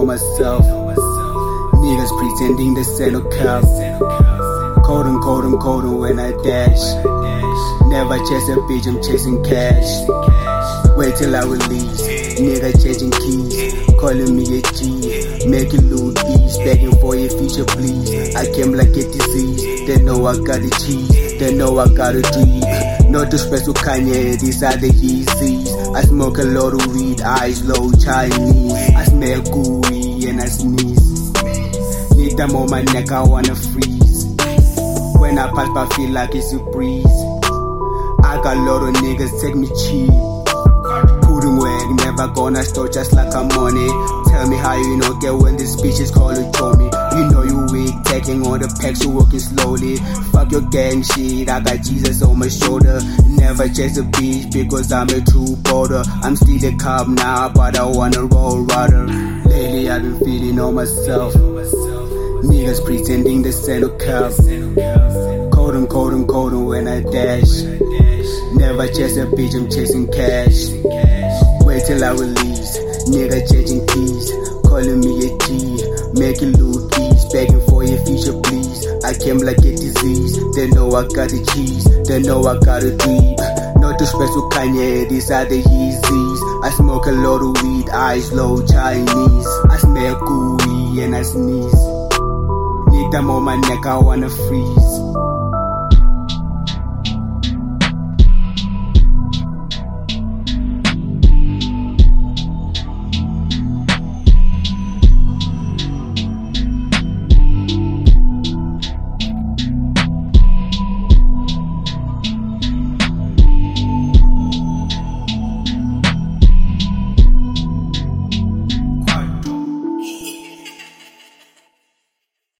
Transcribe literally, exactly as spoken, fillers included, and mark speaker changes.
Speaker 1: myself. Niggas pretending they sell no cap. Coding, coding, coding when I dash. Never chase a bitch, I'm chasing cash. Wait till I release. Nigga changing keys, calling me a G. Making loot ease, begging for your future please. I came like a disease, they know I got the cheese. They know I got a dream. Not to stress to Kanye, these are the Yeezys. I smoke a lot of weed, eyes low, Chinese. I smell gooey and I sneeze. Need them on my neck, I wanna freeze. When I pass by, feel like it's a breeze. I got a lot of niggas, take me cheap. Pudding wag, never gonna stop just like I'm on it. Tell me how you know get when this bitch is calling Tommy. You know you weak, taking on the packs, you walking slowly. Fuck your gang shit, I got Jesus on my shoulder. Never chase a bitch because I'm a true border. I'm still a cop now, but I wanna roll rider. Lately I've been feeling on myself. Niggas pretending they sell no cap. Coding, coding, coding when I dash. Never chase a bitch, I'm chasing cash. Wait till I release. Nigga changing keys, calling me a G. Making loot keys, begging for your future please. I came like a disease, they know I got the cheese. They know I got a dream. Not to stress to Kanye, these are the Yeezys. I smoke a lot of weed, eyes low, Chinese. I smell gooey and I sneeze. Need them on my neck, I wanna freeze.